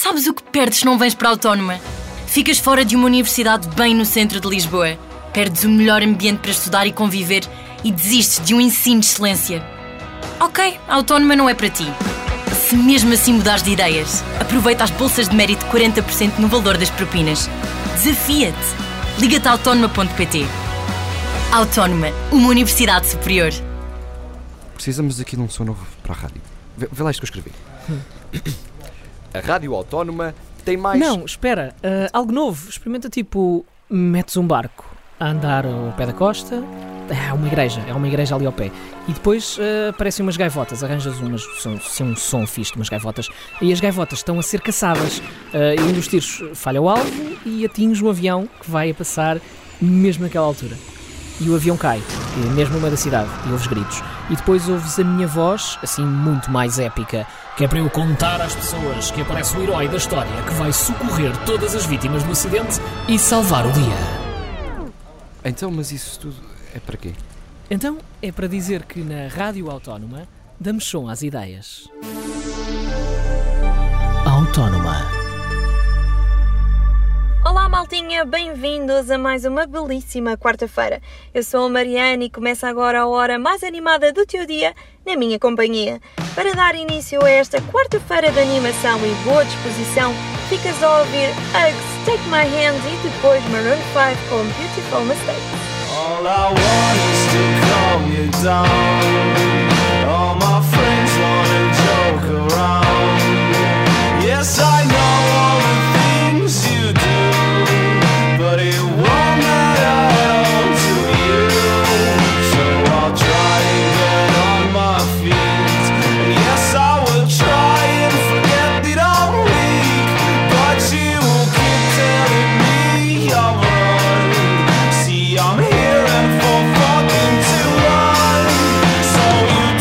Sabes o que perdes se não vens para a Autónoma? Ficas fora de uma universidade bem no centro de Lisboa. Perdes o melhor ambiente para estudar e conviver e desistes de um ensino de excelência. Ok, a Autónoma não é para ti. Se mesmo assim mudares de ideias, aproveita as bolsas de mérito de 40% no valor das propinas. Desafia-te. Liga-te a autónoma.pt. Autónoma, uma universidade superior. Precisamos aqui de um som novo para a rádio. Vê lá isto que eu escrevi. A Rádio Autónoma tem mais... Não, espera, algo novo. Experimenta metes um barco a andar ao pé da costa. É uma igreja ali ao pé. E depois aparecem umas gaivotas. Arranjas um som fixe de umas gaivotas. E as gaivotas estão a ser caçadas. E um dos tiros falha o alvo e atinge o avião que vai a passar mesmo naquela altura. E o avião cai, mesmo no meio da cidade, e ouves gritos. E depois ouves a minha voz, assim muito mais épica, que é para eu contar às pessoas que aparece o herói da história que vai socorrer todas as vítimas do acidente e salvar o dia. Então, mas isso tudo é para quê? Então, é para dizer que na Rádio Autónoma damos som às ideias. Autónoma. Olá maltinha, bem-vindos a mais uma belíssima quarta-feira. Eu sou a Mariana e começa agora a hora mais animada do teu dia na minha companhia. Para dar início a esta quarta-feira de animação e boa disposição, ficas a ouvir Uggs, Take My Hand e depois Maroon 5 com Beautiful Mistakes. All I want is to calm you down. All my friends wanna joke around. Yes, I know all the things you do, but it won't matter to you. So I'll try and get on my feet. And yes, I will try and forget it all week, but you will keep telling me I'm wrong. See, I'm here and for fucking too long. So you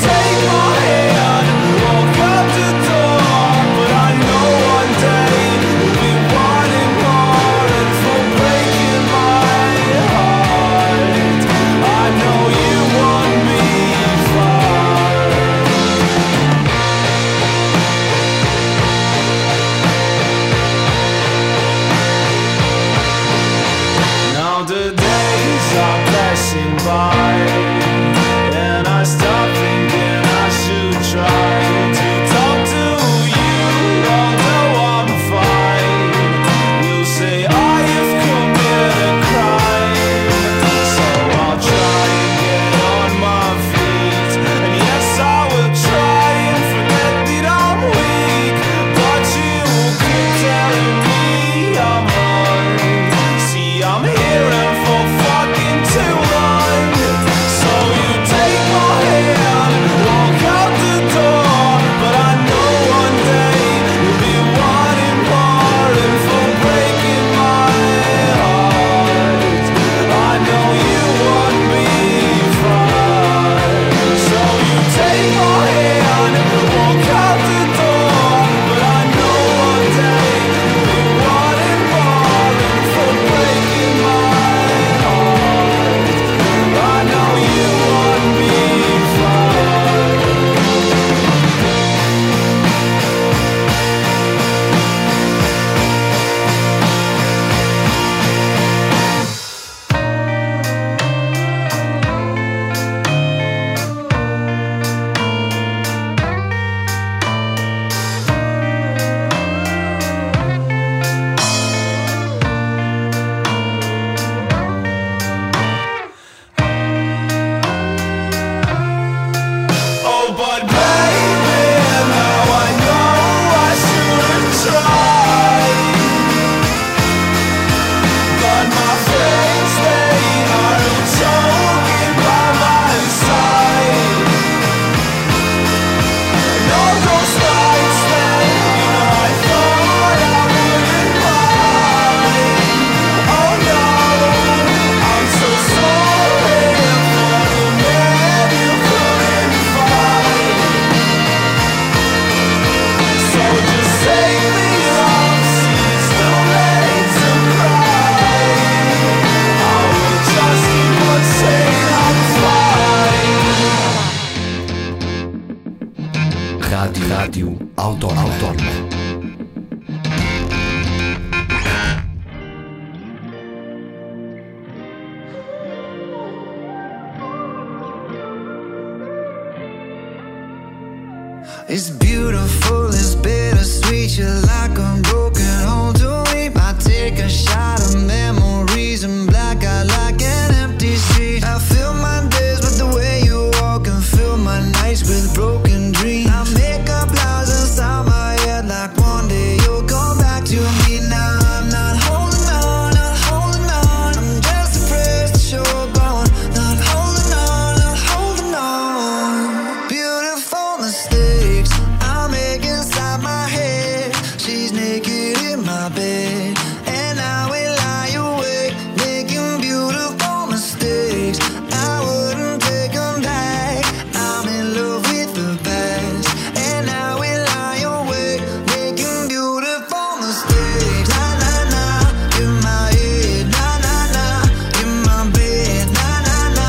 naked in my bed, and I will lie awake, making beautiful mistakes. I wouldn't take them back. I'm in love with the past, and I will lie awake, making beautiful mistakes. Na na na, in my head. Na na na, in my bed. Na na na,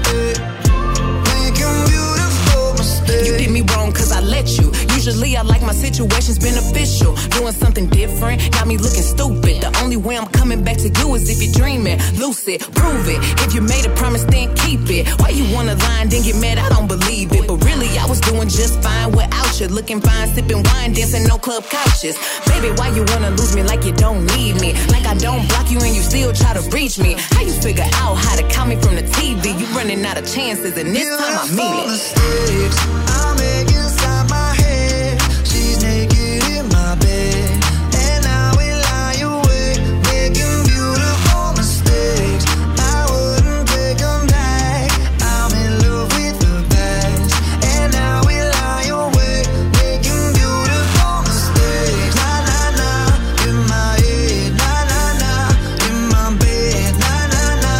making beautiful mistakes. You did me wrong cause I let you. Usually I like my situations beneficial. Doing something different got me looking stupid. The only way I'm coming back to you is if you're dreaming. Lucid, prove it. If you made a promise, then keep it. Why you wanna lie and then get mad? I don't believe it. But really, I was doing just fine without you. Looking fine, sipping wine, dancing no club couches. Baby, why you wanna lose me like you don't need me? Like I don't block you and you still try to reach me. How you figure out how to count me from the TV? You running out of chances and this time I mean it. Mistakes I make inside my head. She's naked in my bed, and I will lie awake, making beautiful mistakes. I wouldn't take them back. I'm in love with the past, and I will lie awake, making beautiful mistakes. Na na na, in my head. Na na na, in my bed. Na na na,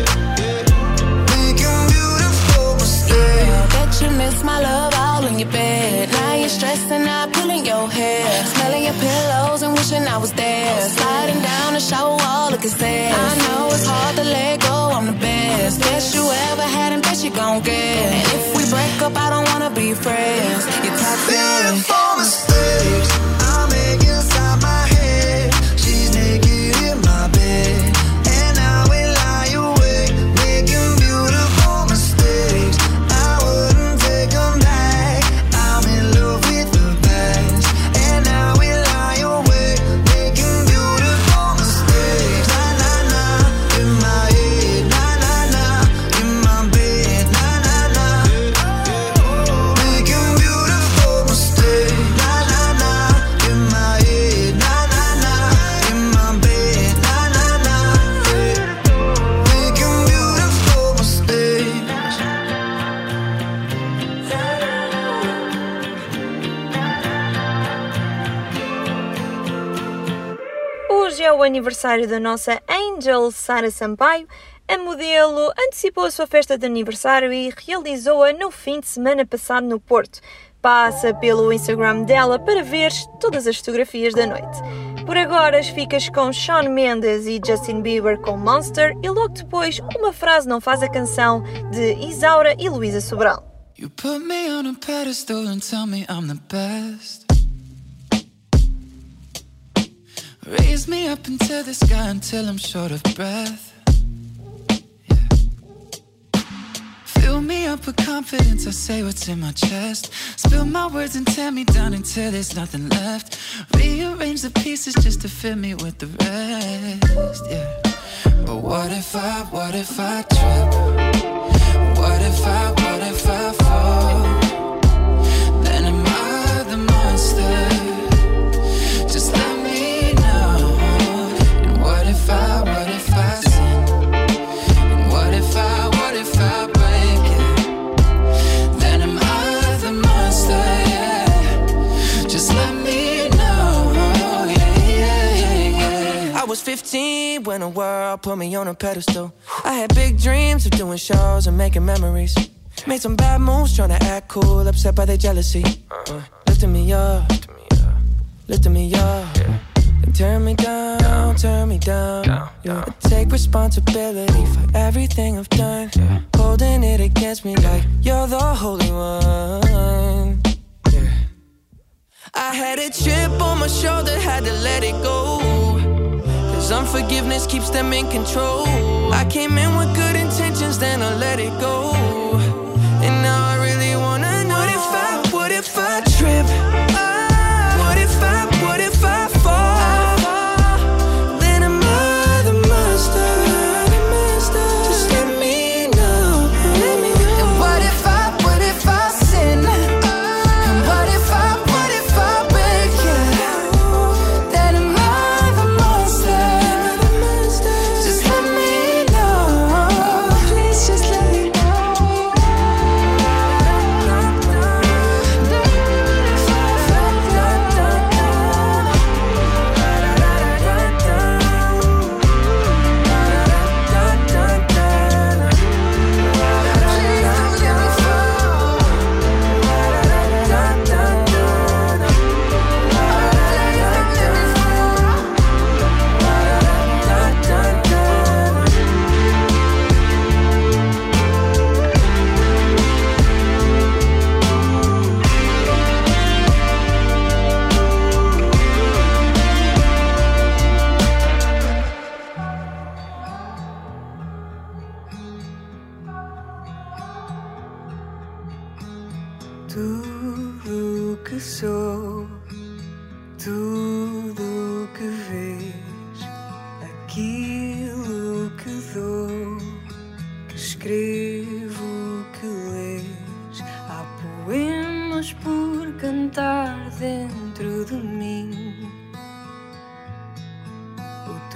making beautiful mistakes. Bet you miss my love all in your bed. Now you're stressing out, pulling your hair, smelling your pillows and wishing I was there. Sliding down the shower wall, looking sad. I know it's hard to let go, I'm the best. Best you ever had and best you gon' get. And if we break up, I don't wanna be friends. You're toxic. Beautiful mistakes I make inside my head. She's naked in my bed, and I will lie awake, making beautiful mistakes. I wouldn't take them back. I'm in love with the past, and I will lie awake, making beautiful mistakes. Na na na, in my head. Na na na, in my bed. Na na na, making beautiful mistakes. Na na na, in my head. Na na na, in my bed. Na na na, making beautiful mistakes. Hoje é o aniversário da nossa Angel Sara Sampaio. A modelo antecipou a sua festa de aniversário e realizou-a no fim de semana passado no Porto. Passa pelo Instagram dela para ver todas as fotografias da noite. Por agora ficas com Shawn Mendes e Justin Bieber com Monster e logo depois uma frase não faz a canção de Isaura e Luísa Sobral. You put me on a pedestal and tell me I'm the best. Raise me up into the sky until I'm short of breath. Yeah. Fill me up with confidence, I say what's in my chest. Spill my words and tear me down until there's nothing left. Rearrange the pieces just to fill me with the rest. Yeah. But what if I trip? What if I fall? Then am I the monster? Just let me know. And what if I sin? And what if I break it? Then am I the monster? Yeah. Just let me know. Yeah. I was 15 when the world put me on a pedestal. I had big dreams of doing shows and making memories. Made some bad moves trying to act cool, upset by their jealousy. Lifting me up, lifting me up. And turn me down, yeah. I take responsibility for everything I've done. Holding it against me like you're the holy one. Yeah. I had a chip on my shoulder, had to let it go. Cause unforgiveness keeps them in control. I came in with good intentions, then I let it go. And now I really wanna know, what if I trip? What if I fall? Then am I the monster? Just let me know. And what if I sin? And what if I break it? Then am I the monster? Just let me know. Please just let me know.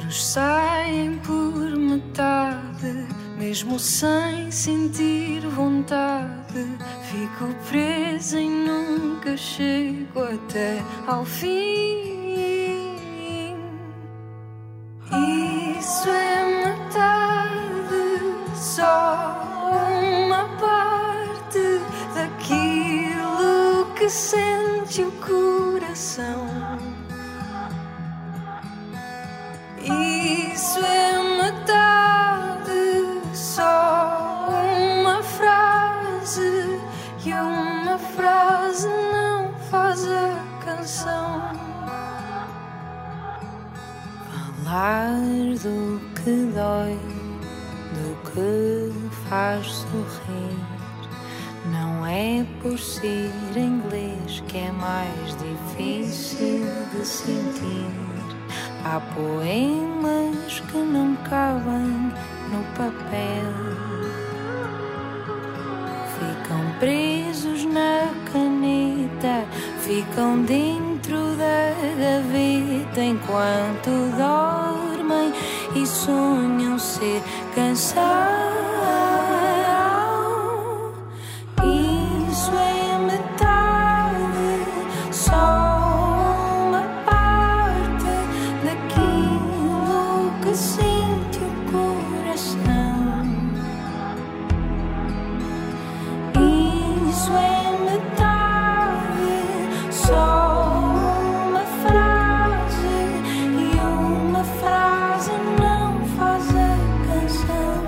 sonhos saem por metade, mesmo sem sentir vontade. Fico presa e nunca chego até ao fim. Isso é metade, só uma parte daquilo que sente o coração. Isso é metade, só uma frase, e uma frase não faz a canção. Falar do que dói, do que faz sorrir, não é por ser inglês que é mais difícil de sentir. Há poemas que não cabem no papel, ficam presos na caneta, ficam dentro da gaveta enquanto dormem e sonham ser canção. Isso é metade, só uma parte daquilo que sente o coração. Isso é metade, só uma frase, e uma frase não faz a canção.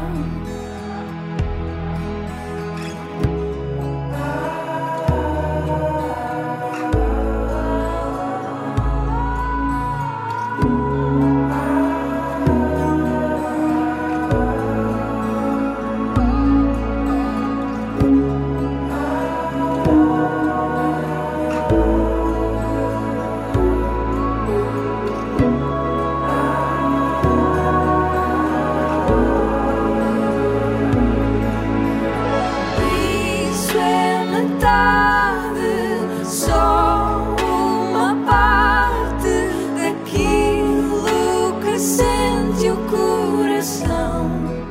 Isso é metade, só uma parte daquilo que sente o coração.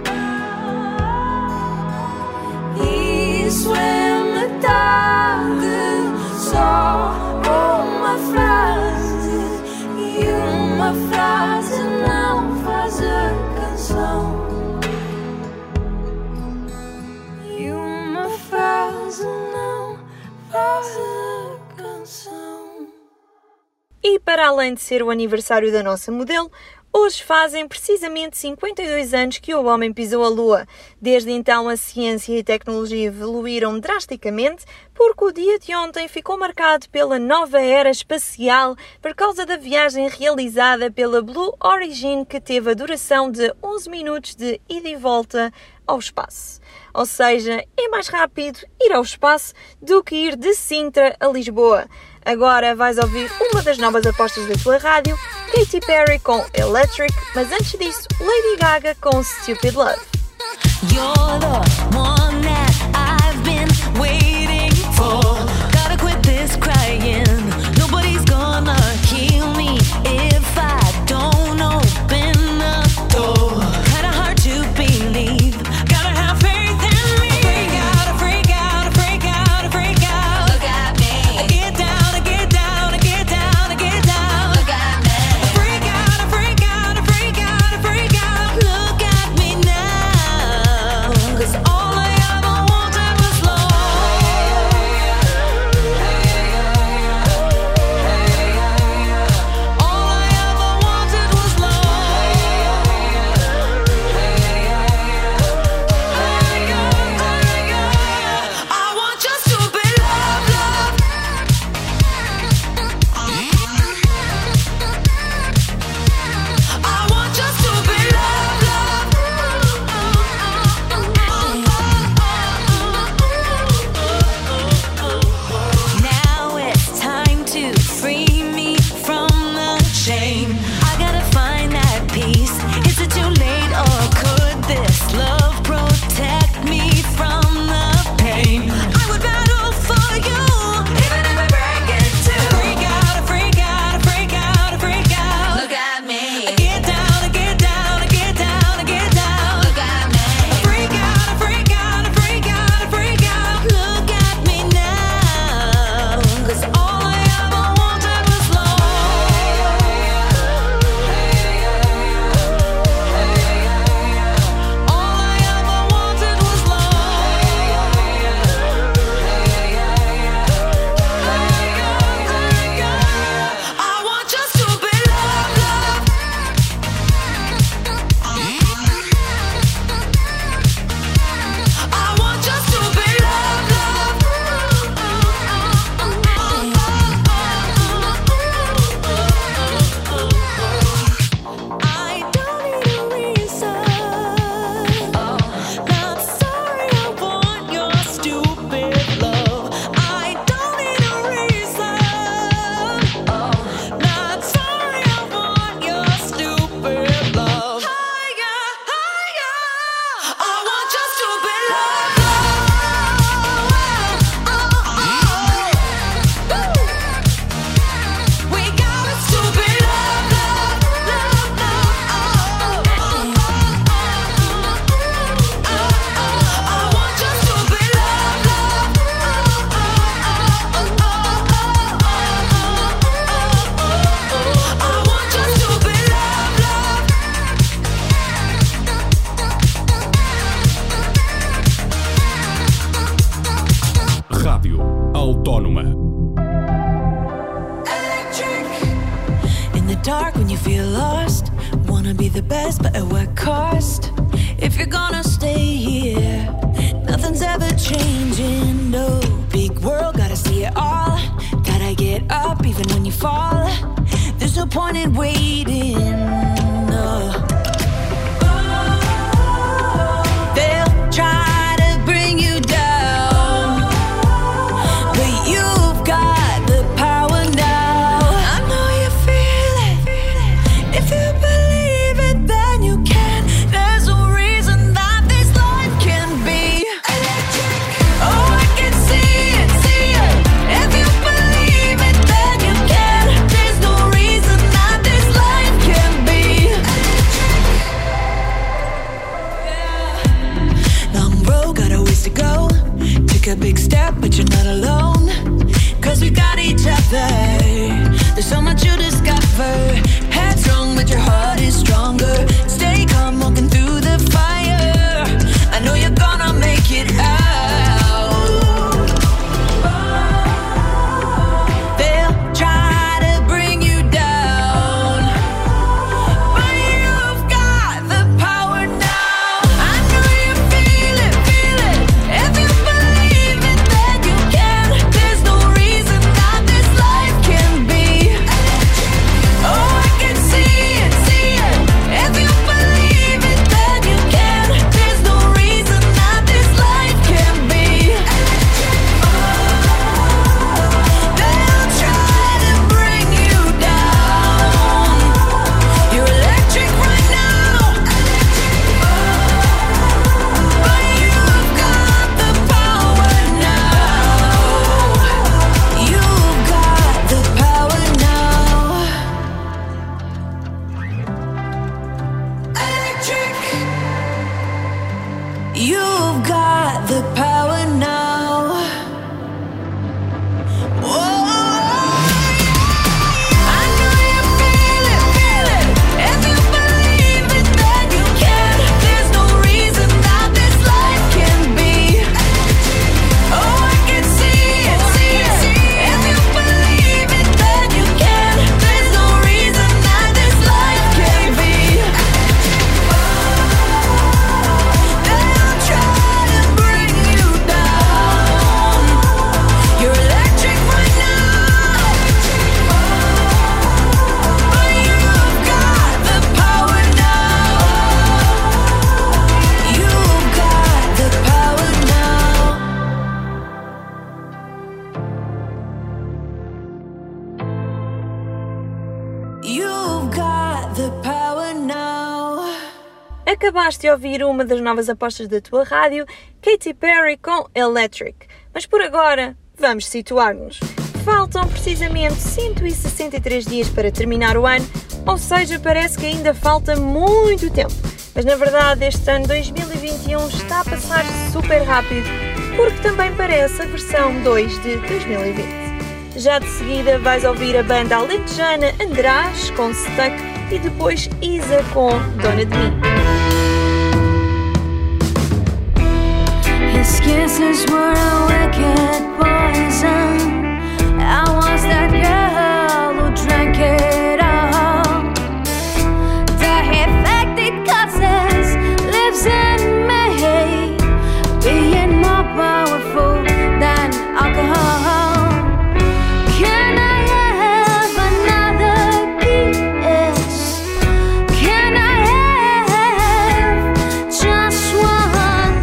Isso é metade, só uma frase, e uma frase não faz a canção. E uma frase não faz a canção. E para além de ser o aniversário da nossa modelo, hoje fazem precisamente 52 anos que o homem pisou a Lua. Desde então a ciência e a tecnologia evoluíram drasticamente, porque o dia de ontem ficou marcado pela nova era espacial por causa da viagem realizada pela Blue Origin, que teve a duração de 11 minutos de ida e volta ao espaço. Ou seja, é mais rápido ir ao espaço do que ir de Sintra a Lisboa. Agora vais ouvir uma das novas apostas da tua rádio, Katy Perry com Electric, mas antes disso, Lady Gaga com Stupid Love. You're the one that I've been waiting for. Gotta quit this crying. Nobody's gonna kill me if I don't open the door. Kinda hard to believe. Gotta have faith in me. Freak out, freak out, freak out, freak out. Look at me. I get down, I get down, I get down, I get down. Look at me. Freak out, freak out, freak out, freak out. Look at me now. 'Cause all I dark when you feel lost. Wanna be the best, but at what cost? If you're gonna stay here, nothing's ever changing, no. Big world, gotta see it all. Gotta get up even when you fall. There's no point in waiting, no. They'll try to bring you down, but you've got the power now. I know you feel it. If you believe it, then you can. There's no reason that this life can be electric. Oh, I can see it, see it. If you believe it, then you can. There's no reason that this life can be electric. Long road, got a ways to go. Took a big step, but you're not alone. 'Cause we got each other. There's so much you discover. Headstrong, but your heart is stronger. Stay calm, walking through the fire. I know you're gonna make it out. They'll try to bring you down, but you've got the power now. I know you feel it, feel it. If you believe it, then you can. There's no reason that this life can be electric. Oh, I can see it, see it. If you believe it, then you can. There's no reason that this life can be electric. They'll try to bring you down. You're electric right now, but you've got the power now. You've got the power now. Electric. You've got the power now. Whoa. I know you feel it, feel it. If you believe it, then you can. There's no reason that this life can be electric. Oh, I can see it, see it. If you believe it, then you can. There's no reason that this life can be electric. They'll try to bring you down. You're electric right now, but you've got the power now. You've got the power now. You've got the power now. Acabaste de ouvir uma das novas apostas da tua rádio, Katy Perry com Electric. Mas por agora, vamos situar-nos. Faltam precisamente 163 dias para terminar o ano, ou seja, parece que ainda falta muito tempo. Mas na verdade, este ano 2021 está a passar super rápido, porque também parece a versão 2 de 2020. Já de seguida vais ouvir a banda alentejana András com Stuck e depois Isa com Dona de Mim. His kisses were a wicked poison. I was that girl who drank it all. The infected causes lives in me, being more powerful than alcohol. Can I have another kiss? Can I have just one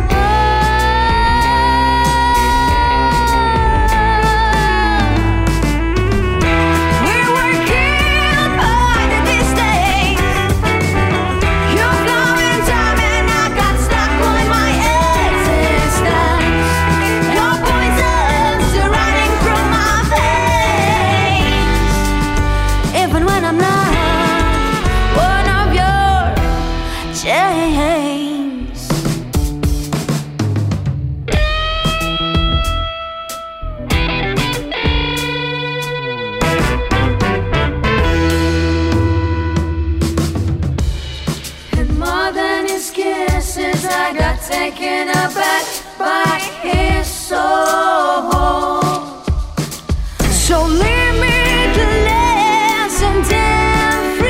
more? We were killed by the distance. You flow in time and I got stuck on my existence. Your poison's running through my veins. Even when I'm not one of your chains. And more than his kisses, I got taken aback by his soul. So leave me to listen and free.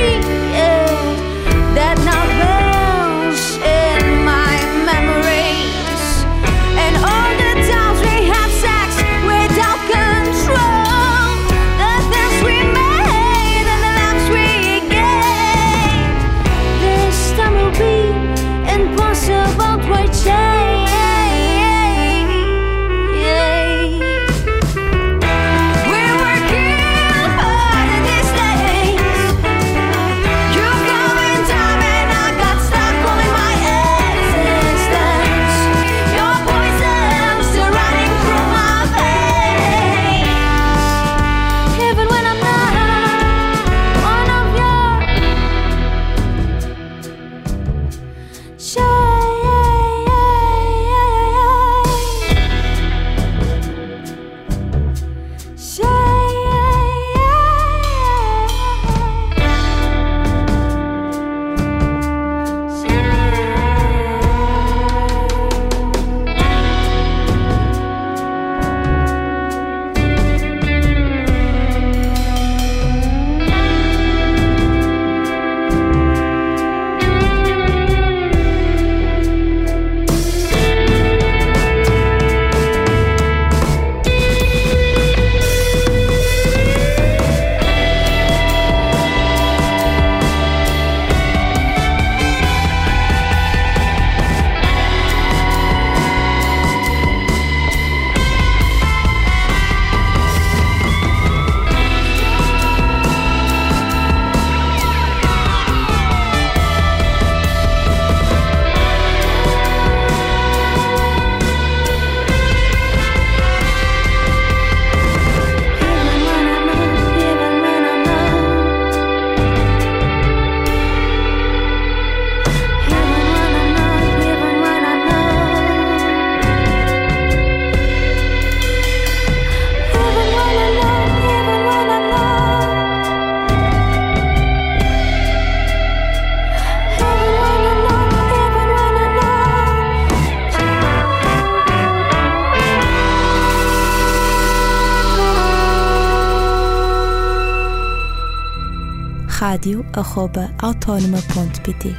radio@autonoma.pt.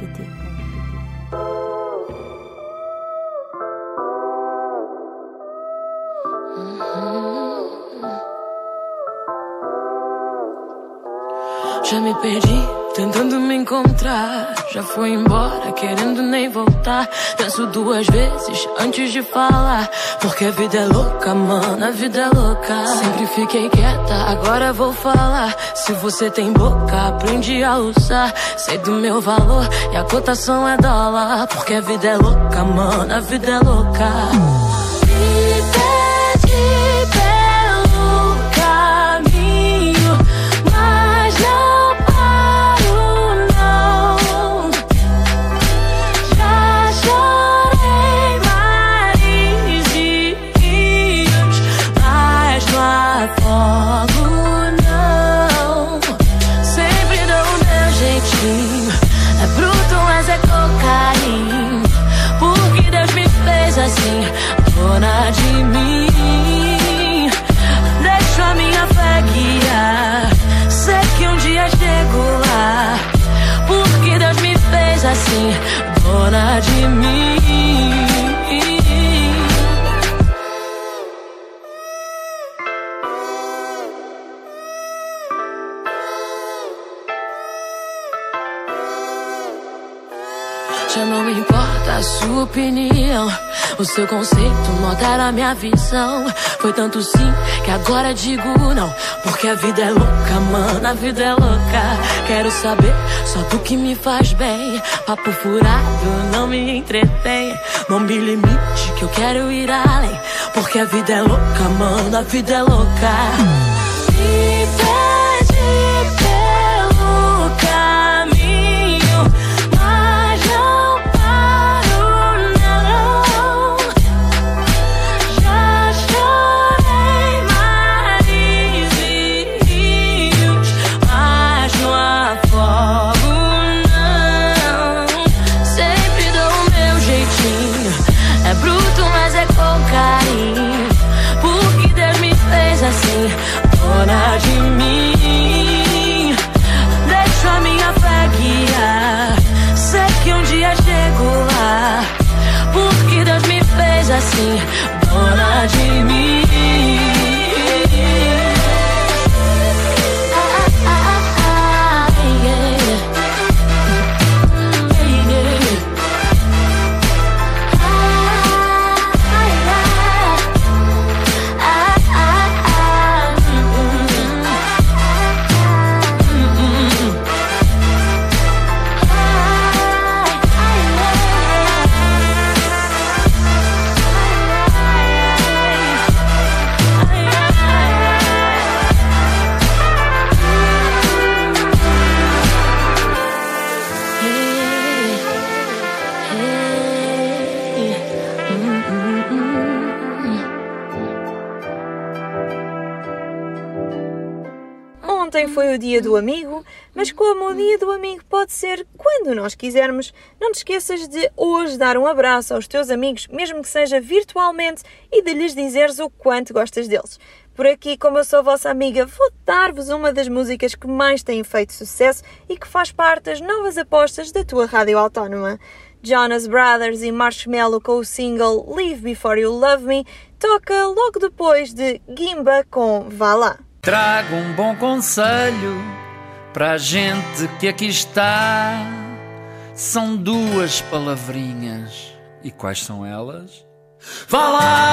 Já me perdi, tentando me encontrar. Já foi embora, querendo nem voltar. Penso duas vezes antes de falar, porque a vida é louca, mano, a vida é louca. Sempre fiquei quieta, agora vou falar. Se você tem boca, aprende a usar. Sei do meu valor e a cotação é dólar, porque a vida é louca, mano, a vida é louca. Me perdi pelo caminho, mas não fogo, não. Sempre dou o meu jeitinho. É bruto, mas é com carinho, porque Deus me fez assim, dona de mim. Deixo a minha fé guiar. Sei que um dia chego lá, porque Deus me fez assim, dona de mim. Já não importa a sua opinião, o seu conceito, mudar a minha visão. Foi tanto sim que agora digo não, porque a vida é louca, mano, a vida é louca. Quero saber só do que me faz bem. Papo furado não me entretém. Não me limite que eu quero ir além, porque a vida é louca, mano, a vida é louca. Me pede pelo caminho, mas não porque Deus me fez assim, dona de mim. Deixo a minha fé guiar. Sei que um dia chego lá, porque Deus me fez assim, dona de mim. Ontem foi o dia do amigo, mas como o dia do amigo pode ser quando nós quisermos, não te esqueças de hoje dar um abraço aos teus amigos, mesmo que seja virtualmente, e de lhes dizeres o quanto gostas deles. Por aqui, como eu sou a vossa amiga, vou dar-vos uma das músicas que mais têm feito sucesso e que faz parte das novas apostas da tua rádio autónoma. Jonas Brothers e Marshmello com o single Live Before You Love Me toca logo depois de Gimba com Vá Lá. Trago um bom conselho para a gente que aqui está. São duas palavrinhas. E quais são elas? Vá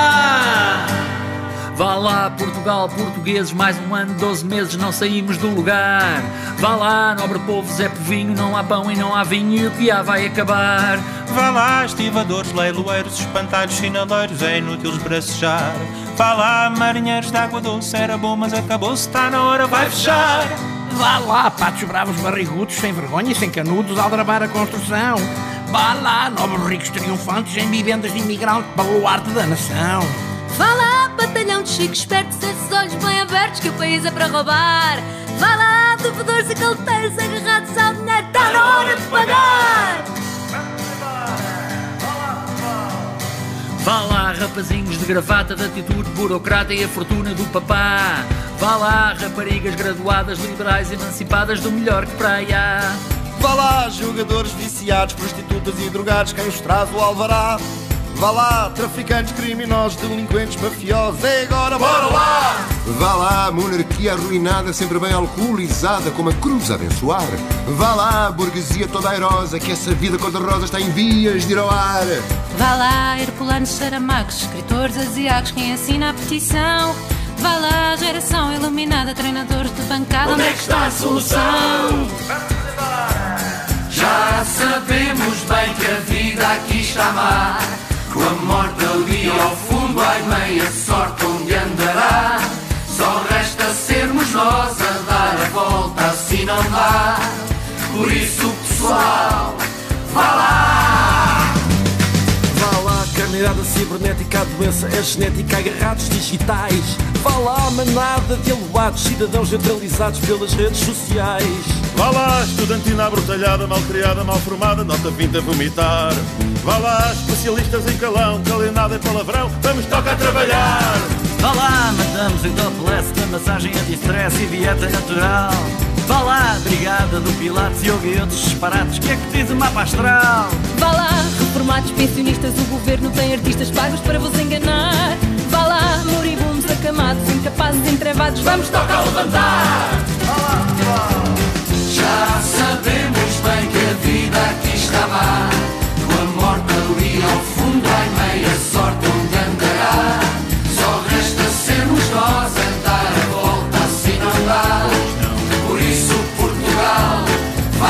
lá! Vá lá, Portugal, portugueses, mais um ano, 12 meses, não saímos do lugar. Vá lá, nobre povo, Zé Povinho, não há pão e não há vinho e o que há vai acabar. Vá lá, estivadores, leiloeiros, espantalhos, sinaleiros, é inútil esbracejar. Vá lá, marinheiros de água doce, era bom mas acabou-se, está na hora, vai fechar. Vá lá, patos bravos, barrigudos, sem vergonha e sem canudos, aldrabar a construção. Vá lá, nobres ricos triunfantes em vivendas de imigrante, baluarte da nação. Vá lá, batalhão de chicos espertos, esses olhos bem abertos que o país é para roubar. Vá lá, devedores e calteiros agarrados ao dinheiro, está na hora de pagar. Vá lá, rapazinhos de gravata, de atitude burocrata e a fortuna do papá. Vá lá, raparigas graduadas, liberais emancipadas do melhor que praia. Vá lá, jogadores viciados, prostitutas e drogados, quem os traz o alvará. Vá lá, traficantes, criminosos, delinquentes, mafiosos, é agora, bora lá! Vá lá, monarquia arruinada, sempre bem alcoolizada, como a cruz a abençoar. Vá lá, burguesia toda airosa, que essa vida cor-de-rosa está em vias de ir ao ar. Vá lá, herculanos saramacos, escritores asiáticos, quem assina a petição. Vá lá, geração iluminada, treinadores de bancada, onde é que está a solução? Já sabemos bem que a vida aqui está má, com a morte ali ao fundo, ai meia sorte onde andará. Só resta sermos nós a dar a volta, assim não dá. Por isso, pessoal, vá lá! Vá lá, carneirada cibernética, a doença é genética, agarrados digitais. Vá lá, manada de aluados, cidadãos neutralizados pelas redes sociais. Vá lá, estudantina abrutalhada, mal criada, mal formada, nota 20 a vomitar. Vá lá, especialistas em calão, calenada e palavrão, vamos tocar a trabalhar. Vá lá, matamos o topless da massagem anti-stress e dieta natural. Vá lá, brigada do Pilates, yoga e outros disparates, que é que diz o mapa astral? Vá lá, reformados, pensionistas, o governo tem artistas pagos para vos enganar. Vá lá, moribundos, acamados, incapazes, entrevados, vamos tocar a levantar. Já sabemos bem que a vida aqui está má, com a morte ali ao fundo, ai meia sorte onde andará. Só resta sermos nós a dar a volta, assim não dá. Por isso Portugal, vá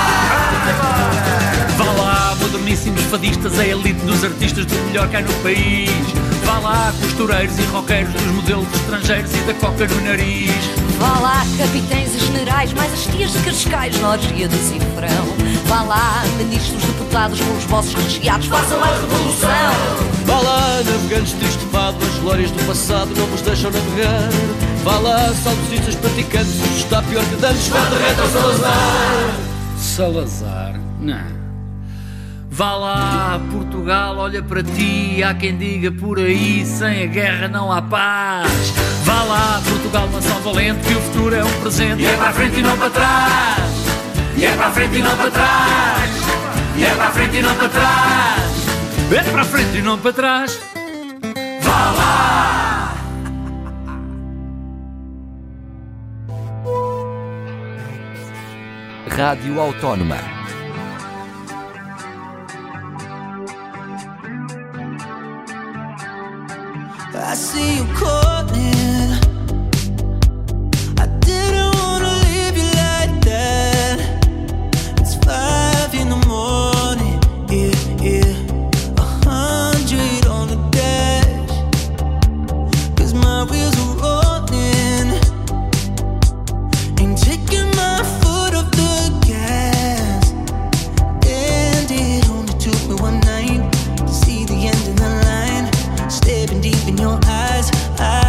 lá! Vá lá, moderníssimos fadistas, a elite dos artistas do melhor que há no país. Vá lá, costureiros e roqueiros dos modelos estrangeiros e da coca no nariz. Vá lá, capitães e generais, mais as tias de Cascais na orgia do cifrão. Vá lá, ministros, deputados com os vossos recheados, façam a revolução. Vá lá, navegantes de estufado, as glórias do passado não vos deixam navegar. Vá lá, saudosistas praticantes, isto está pior que dantes, volta reta ao Salazar. Salazar? Não. Vá lá, Portugal, olha para ti, há quem diga por aí, sem a guerra não há paz. Vá lá, Portugal, nação valente, que o futuro é um presente. E é para a frente e não para trás. E é para a frente e não para trás. E é para a frente e não para trás. É para a frente e não para trás. Vá lá! Rádio Autónoma. I see you calling. I didn't wanna leave you like that. It's 5 in the morning, yeah. 100 on the dash, 'cause my wheels are rolling. Ain't taking my foot off the gas. And it only took me one night to see the end of the line. Staring deep in your eyes,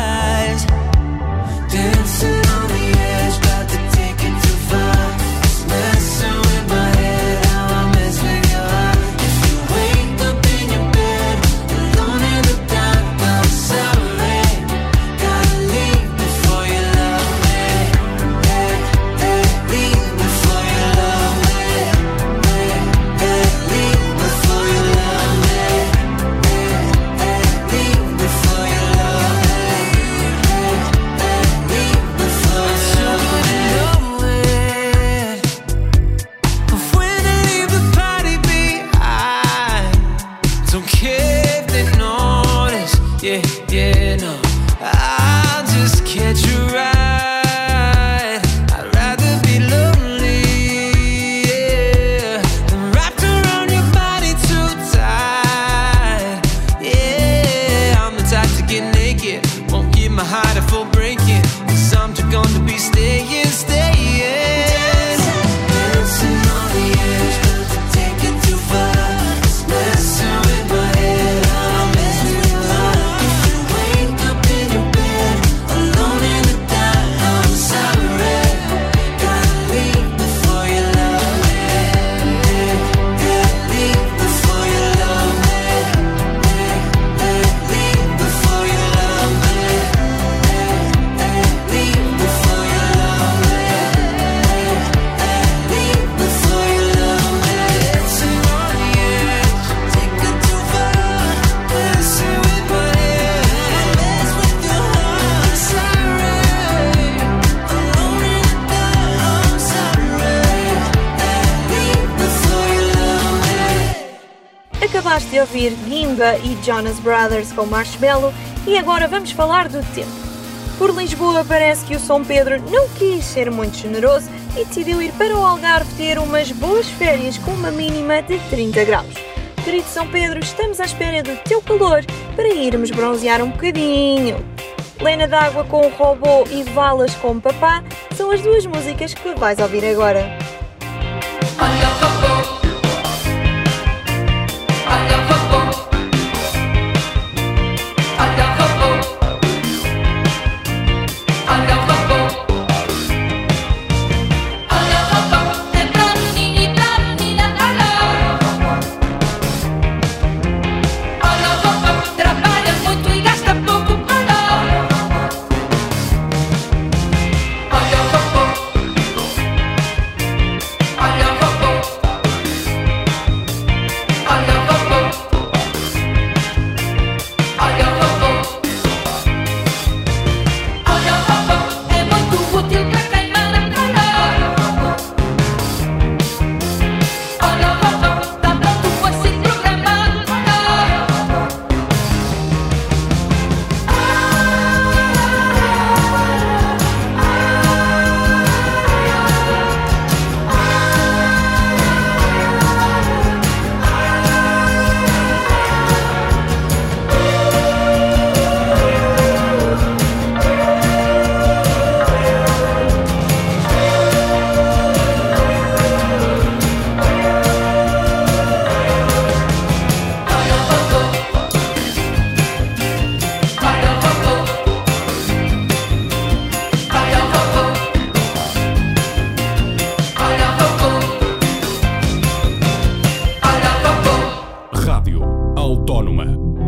Acabaste de ouvir Gimba e Jonas Brothers com Marshmello e agora vamos falar do tempo. Por Lisboa parece que o São Pedro não quis ser muito generoso e decidiu ir para o Algarve ter umas boas férias com uma mínima de 30 graus. Querido São Pedro, estamos à espera do teu calor para irmos bronzear um bocadinho. Lena d'Água com o Robô e Valas com Papá são as duas músicas que vais ouvir agora. Olha o robô. Olha o robô. Olha o robô. Olha o robô. Olha o robô. É pra menino e pra menina. Olha o robô. Trabalha muito e gasta pouco. Olha o robô. Olha o robô. Olha o robô. Olha o robô. Olha o robô. É muito útil pra queimar a cara. Olha o robô. Tá pronto assim programado. Rádio Autónoma.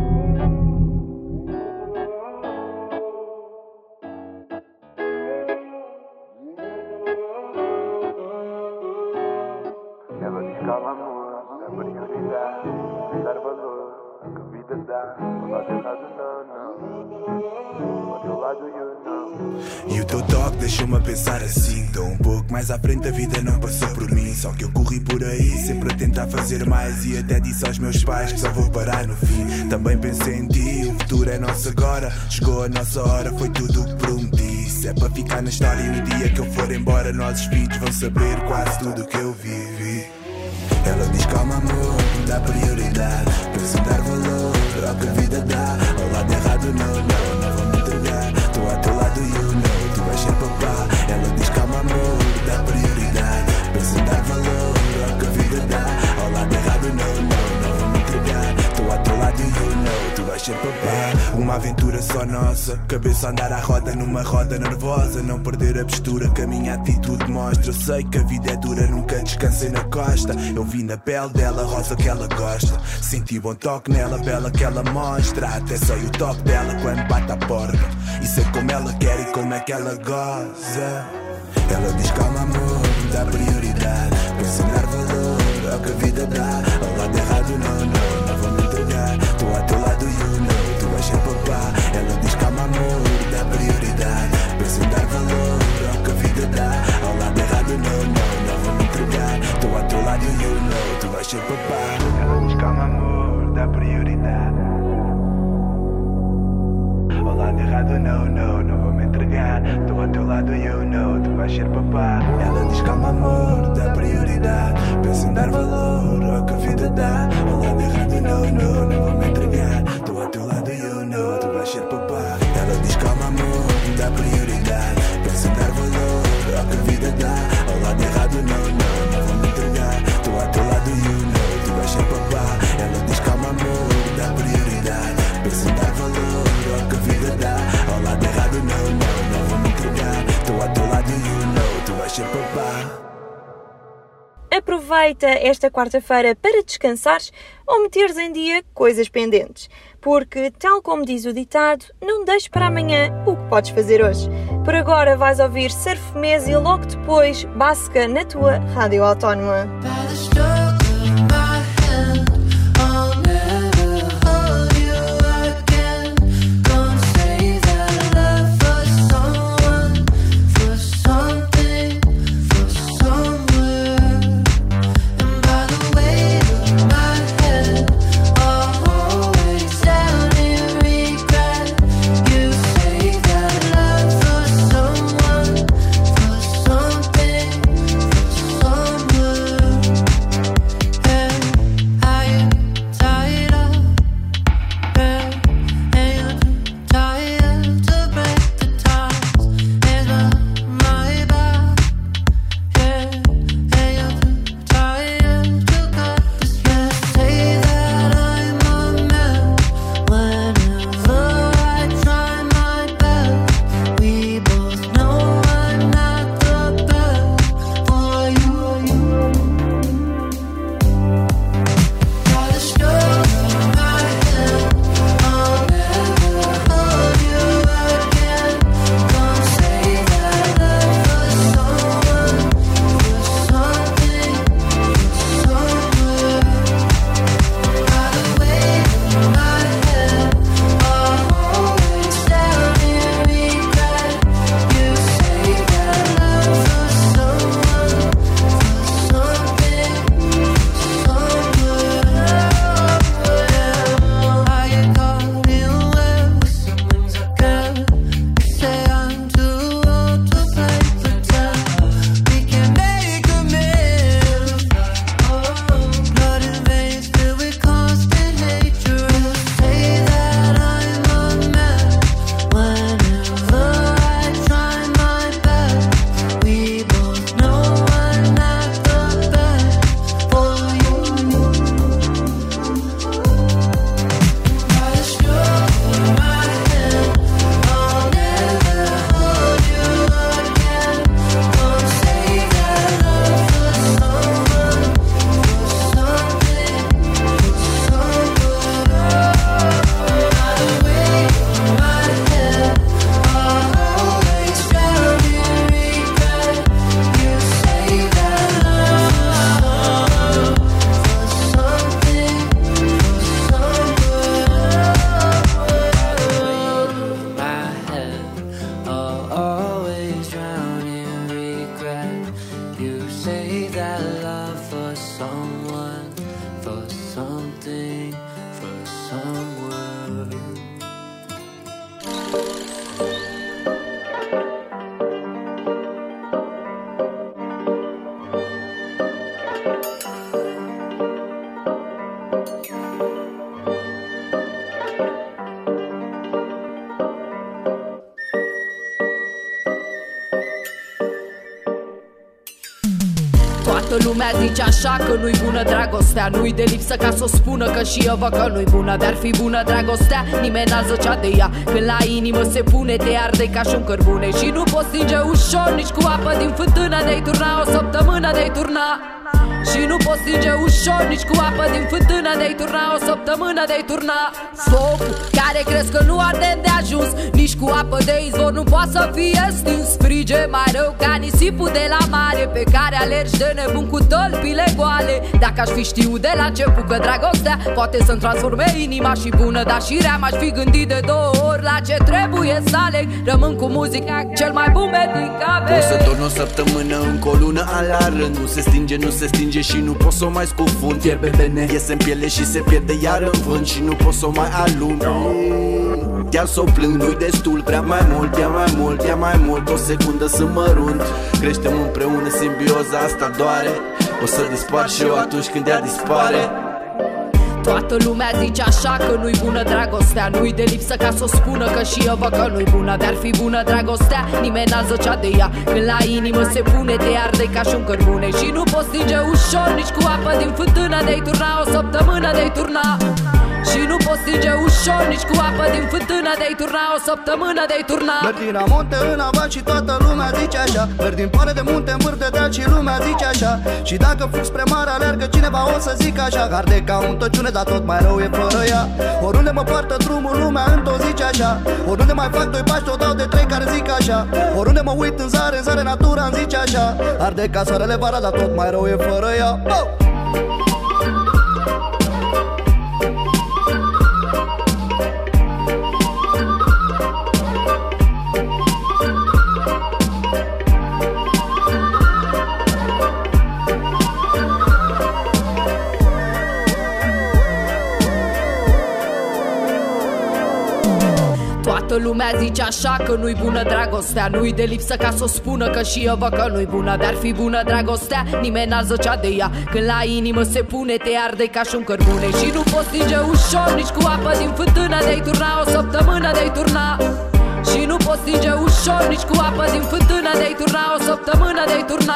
Ela diz calma, amor, é prioridade. Dar valor, que a vida dá. Ao lado errado, não. Ao teu lado, you know. E o teu toque deixou-me a pensar assim. Tô um pouco mais à frente, a vida não passou por mim. Só que eu corri por aí, sempre a tentar fazer mais. E até disse aos meus pais que só vou parar no fim. Também pensei em ti, o futuro é nosso agora. Chegou a nossa hora, foi tudo o que prometi. Se é para ficar na história e no dia que eu for embora, nossos filhos vão saber quase tudo o que eu vivi. Ela diz calma, amor, dá prioridade. Penso em dar valor ao que a vida dá. Ao lado errado, não vou me entregar. Tô ao teu lado, you know, tu vais ser papá. Ela diz calma, amor, dá prioridade. Penso em dar valor ao que a vida dá. Ao lado errado, não vou me entregar. Tô ao teu lado, you know, tu vais ser papá. Uma aventura só nossa, cabeça a andar à roda numa roda nervosa. Não perder a postura que a minha atitude mostra. Eu sei que a vida é dura, nunca descansei na costa. Eu vi na pele dela a rosa que ela gosta. Senti bom toque nela, bela que ela mostra. Até sei o toque dela quando bate à porta. E sei como ela quer e como é que ela goza. Ela diz calma, amor, dá prioridade. Penso em dar valor ao que a vida dá. Ao lado errado, não vou me entregar. Tô ao teu lado, you know, tu vais ser papá. Ela diz calma, amor, dá prioridade. Penso em dar valor ao que a vida dá. Ao lado errado, não vou me entregar. Tô ao teu lado, you know, tu vais ser papá. Ela diz calma, amor, dá prioridade. Ao lado errado, não vou me entregar. Tô ao teu lado, you know, tu vais ser papá. Ela diz calma, amor, dá prioridade. Penso em dar valor ao que a vida dá. Ao lado errado, não vou me entregar. Tô ao teu lado, you know, tu vais ser papá. Ela diz calma, amor, dá prioridade. Penso em dar valor ao que a vida dá. Ao lado errado, não vou me entregar. Tô ao teu lado, you know, tu vais ser papá. Ela diz calma, amor, dá prioridade. Penso em dar valor ao que a vida dá. Ao lado errado, não vou me entregar. Tô ao teu lado, you know, tu vais ser papá. Aproveita esta quarta-feira para descansares ou meteres em dia coisas pendentes. Porque, tal como diz o ditado, não deixes para amanhã o que podes fazer hoje. Por agora vais ouvir Surf Mês e logo depois Basca na tua Rádio Autónoma. someone, for something, for someone. Toată lumea zice așa că nu-i bună dragostea. Nu-i de lipsă ca să o spună, că și eu văd că nu-i bună. Dar fi bună dragostea, nimeni n-a zăcea de ea. Când la inimă se pune, te arde ca și un cărbune. Și nu poți stinge ușor, nici cu apă din fântână. De-ai turna o săptămână, de-ai turna. Și nu poți stinge ușor, nici cu apă din fântână. De-ai turna o săptămână, de-ai turna. Focul care crezi că nu arde de ajuns, nici cu apă de izvor nu poate să fie stins. Frige mai rău ca nisipul de la mare, pe care alergi de nebun cu tălpile goale. Dacă aș fi știut de la început că dragostea poate să-mi transforme inima și bună, dar și rea, m-aș fi gândit de 2 ori la ce trebuie să aleg. Rămân cu muzica, cel mai bun medicament. Pot să dorm o săptămână, încă o lună la rând. Nu se stinge, nu se stinge și nu pot să o mai scufund. Fierbe bene, iese în piele și se pierde iar în vânt. Și nu pot să o mai alung. Chiar s-o plâng, nu-i destul, prea mai mult, ia mai mult, ia mai mult. O secundă să mărunt. Creștem împreună, simbioza asta doare. O să dispar și eu atunci când ea dispare. Toată lumea zice așa că nu-i bună dragostea. Nu-i de lipsă ca să o spună, că și eu văd că nu-i bună. Dar fi bună dragostea, nimeni n-a zăcea de ea. Când la inimă se pune, te arde ca și un cărbune. Și nu poți stinge ușor, nici cu apă din fântână. De-ai turna o săptămână, de-ai turna. Și nu poți stinge ușor, nici cu apă din fântână. De-ai turna o săptămână, de-ai turna. Merg din amonte în aval și toată lumea zice așa. Merg din poale de munte în vârf de deal și lumea zice așa. Și dacă fug spre mare alergă cineva, o să zic așa. Arde ca un tăciune, dar tot mai rău e fără ea. Oriunde mă poartă drumul, lumea într-o zice așa. Oriunde mai fac 2 pași, o dau de 3 care zic așa. Oriunde mă uit în zare natura îmi zice așa. Arde ca soarele vara, dar tot mai rău e fără ea. Toată lumea zice așa că nu-i bună dragostea. Nu-i de lipsă ca să o spună, că și eu văd că nu-i bună. Dar fi bună dragostea, nimeni n-ar zăcea de ea. Când la inimă se pune, te arde ca și un cărbune. Și nu poți stinge ușor, nici cu apă din fântână. De-ai turna o săptămână, de-ai turna. Și nu poți stinge ușor, nici cu apă din fântână. De-ai turna o săptămână, de-ai turna.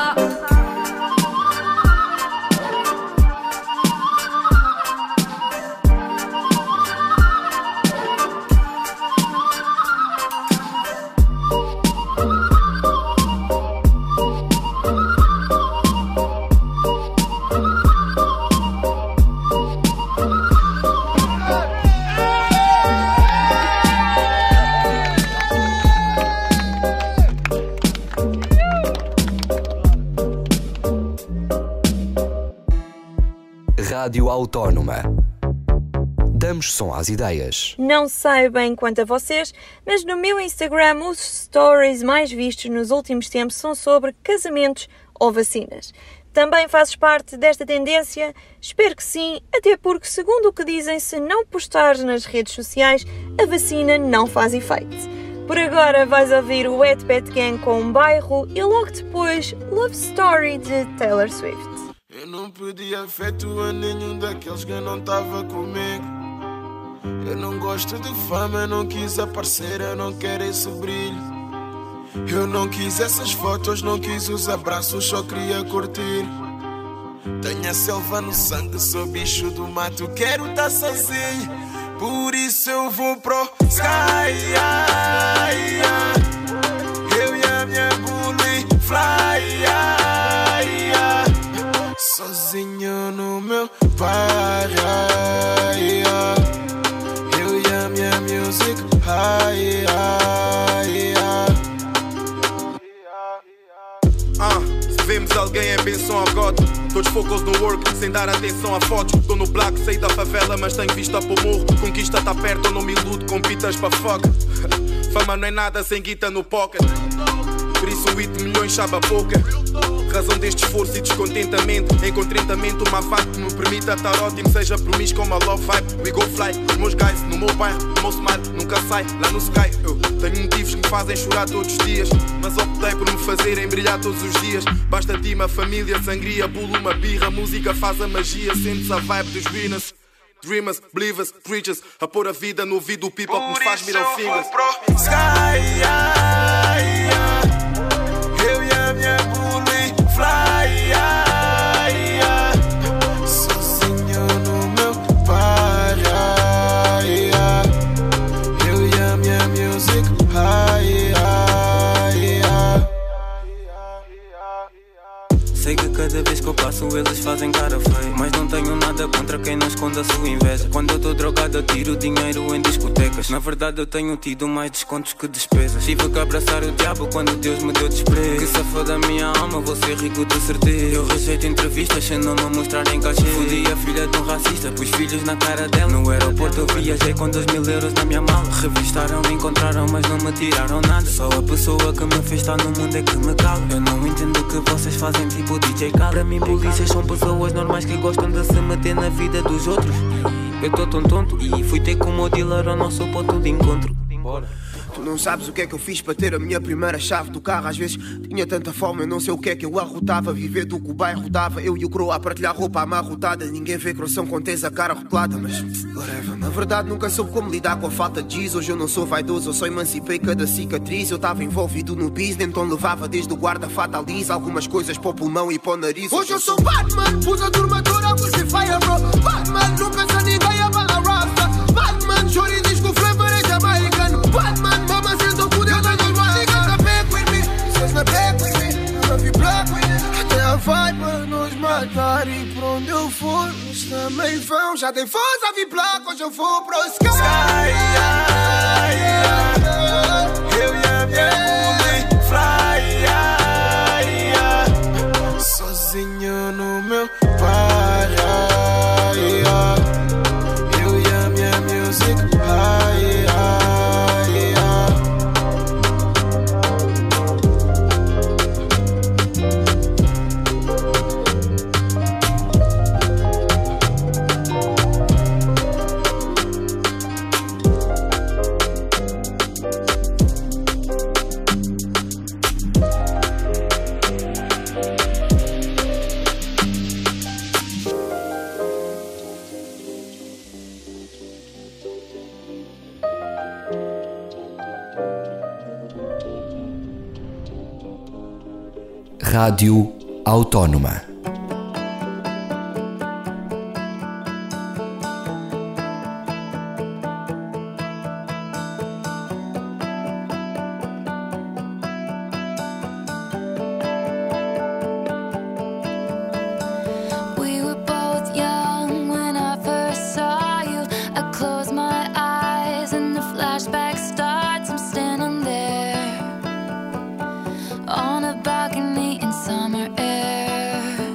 Rádio Autónoma. Damos som às ideias. Não sei bem quanto a vocês, mas no meu Instagram os stories mais vistos nos últimos tempos são sobre casamentos ou vacinas. Também fazes parte desta tendência? Espero que sim, até porque, segundo o que dizem, se não postares nas redes sociais, a vacina não faz efeito. Por agora vais ouvir o Wet Pet Gang com um bairro e logo depois Love Story de Taylor Swift. Eu não pedi afeto a nenhum daqueles que não tava comigo. Eu não gosto de fama, eu não quis aparecer, eu não quero esse brilho. Eu não quis essas fotos, não quis os abraços, só queria curtir. Tenho a selva no sangue, sou bicho do mato, quero estar sozinho. Por isso eu vou pro sky. Eu e a minha bully fly. Sozinho no meu bairro. Eu e a minha music high. Se vemos alguém é benção ao God. Todos focos no work, sem dar atenção a fotos. Tô no black, saí da favela, mas tenho vista pro morro. Conquista tá perto, eu não me iludo com pitas pra fuck. Fama não é nada sem guita no pocket. Por isso 8 milhões chaba pouca. razão deste esforço e descontentamento. Encontrentamento, uma vibe que me permita estar ótimo. Seja promíscuo como a love vibe. We go fly, os meus guys no meu bairro. O meu smile nunca sai lá no sky. Eu tenho motivos que me fazem chorar todos os dias, mas optei por me fazerem brilhar todos os dias. Basta time, a família, sangria, pulo uma birra. Música faz a magia, sentes a vibe dos winners. Dreamers, believers, preachers, a pôr a vida no ouvido do people que me faz middle fingers. Sky, eu e a minha bully fly, sozinho no meu bairro, eu e a minha music Sei que cada vez que eu passo eles fazem cara feia, mas não tenho nada contra quem não esconde a sua inveja. Quando eu tô drogado eu tiro dinheiro em discotecas. Na verdade eu tenho tido mais descontos que despesas. Tive que abraçar o diabo quando Deus me deu desprezo. Que se foda a minha alma, vou ser rico de certeza. Eu rejeito entrevistas sem não me mostrar em cachê. Fudi a filha de um racista, pus filhos na cara dela. No aeroporto eu viajei com 2.000 euros na minha mala. Revistaram, me encontraram mas não me tiraram nada. Só a pessoa que me fez estar no mundo é que me cala. Eu não entendo o que vocês fazem tipo DJ Khaled. Para mim polícias são pessoas normais que gostam de se meter na vida dos outros. Eu tô tão tonto e fui ter com o meu dealer ao nosso ponto de encontro. Bora. Tu não sabes o que é que eu fiz para ter a minha primeira chave do carro. Às vezes tinha tanta fome, eu não sei o que é que eu arrotava. Viver do que o bairro dava, eu e o croa a partilhar roupa amarrotada. Ninguém vê croção com tens a cara rotulada, mas whatever. Na verdade nunca soube como lidar com a falta de giz. Hoje eu não sou vaidoso, eu só emancipei cada cicatriz. Eu estava envolvido no business, então levava desde o guarda-fato à lisa algumas coisas para o pulmão e para o nariz. Hoje eu sou Batman, pus a turma toda, pus de fire bro. Batman, não pensa ninguém a bala rasta. Batman, chora e diz que o flavor é jamaicano. Batman, mama sentou com Deus nas duas mãos. Niggas na back with me, vocês na back with me, eu vi black with me. Até a vibe para nos matar e por onde eu for, eles também vão. Já tem força, vi black, hoje eu vou pro sky. Eu e a minha bully fly, sozinho no meu bairro, eu e a minha music Rádio Autónoma. We were both young when I first saw you. I close my eyes and the flashback starts. I'm standing there on a balcony in summer air.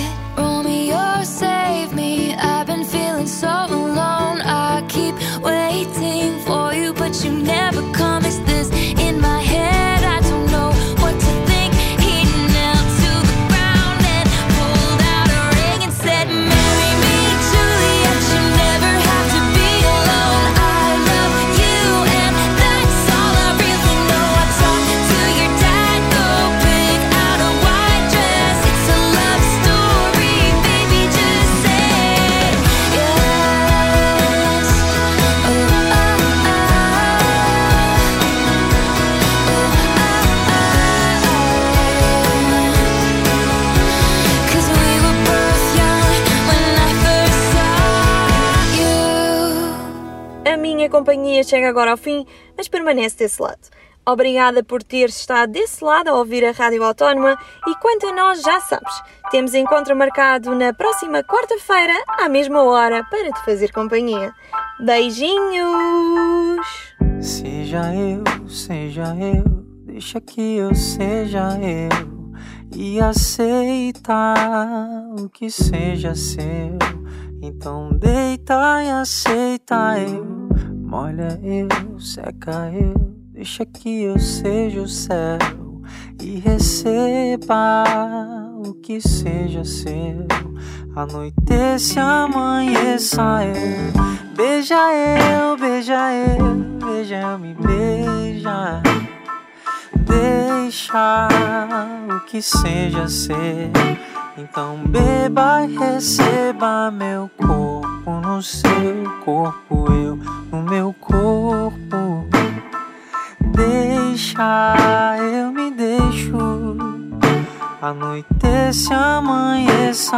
Romeo, save me. I've been feeling so alone. I keep waiting for you, but you never come. Is this in my head? I don't know what to think. He knelt to the ground and pulled out a ring and said, marry me, Juliet. You never have to be alone. I love you, and that's all I really know. I talked to your dad, go pick out a white dress. It's a love story, baby, just say yes. Cause we were both young when I first saw you. A minha companhia chega agora ao fim, mas permanece desse lado. Obrigada por teres estado desse lado a ouvir a Rádio Autónoma e quanto a nós já sabes, temos encontro marcado na próxima quarta-feira à mesma hora para te fazer companhia. Beijinhos! Seja eu, deixa que eu seja eu e aceita o que seja seu. Então deita e aceita eu, molha eu, seca eu, deixa que eu seja o céu e receba o que seja seu. Anoitece, amanheça eu, beija eu, beija eu, beija eu, me beija. Deixa o que seja ser. Então beba e receba meu corpo no seu corpo, eu no meu corpo. Deixa, eu me deixo. Anoitece, amanheça.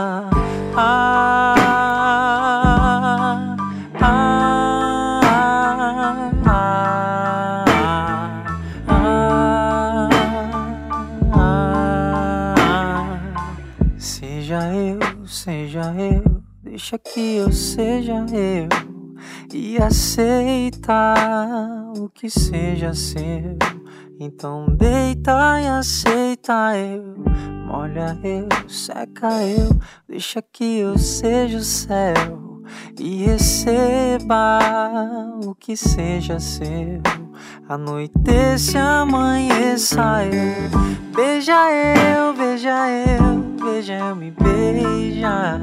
Seja eu, deixa que eu seja eu e aceita o que seja seu. Então deita e aceita eu, molha eu, seca eu, deixa que eu seja o céu e receba o que seja seu. Anoitece, amanheça eu, beija eu, beija eu, beija eu, me beija.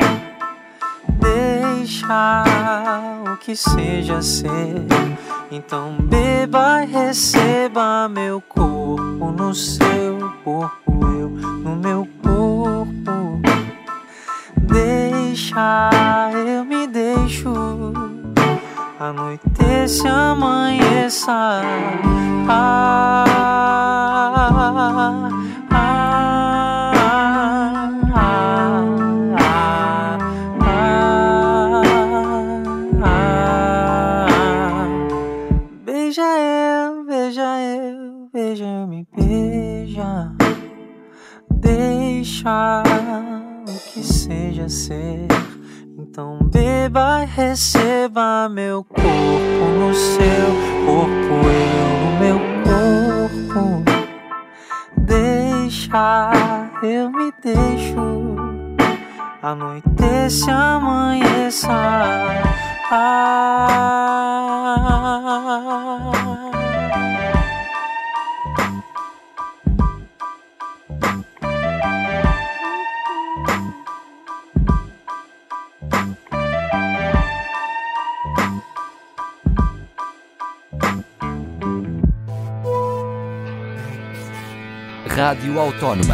Deixa o que seja ser. Então beba e receba meu corpo no seu corpo, eu no meu corpo. Deixa, eu me deixo. Anoitece, amanheça. Beija eu, beija eu, beija eu, me beija. Deixa o que seja ser. Então beba e receba meu corpo no seu corpo, eu no meu corpo. Deixa, eu me deixo. Anoitece, amanheça. Rádio Autónoma.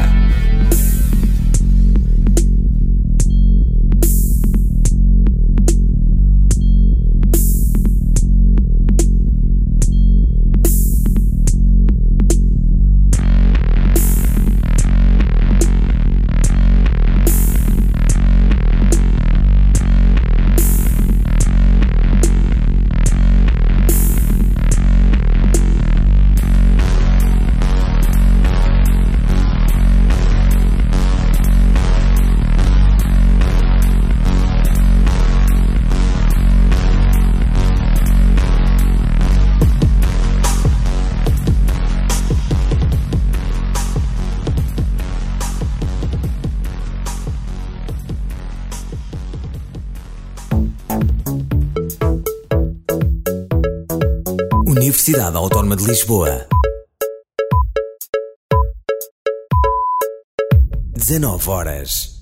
Universidade Autónoma de Lisboa. 19 horas.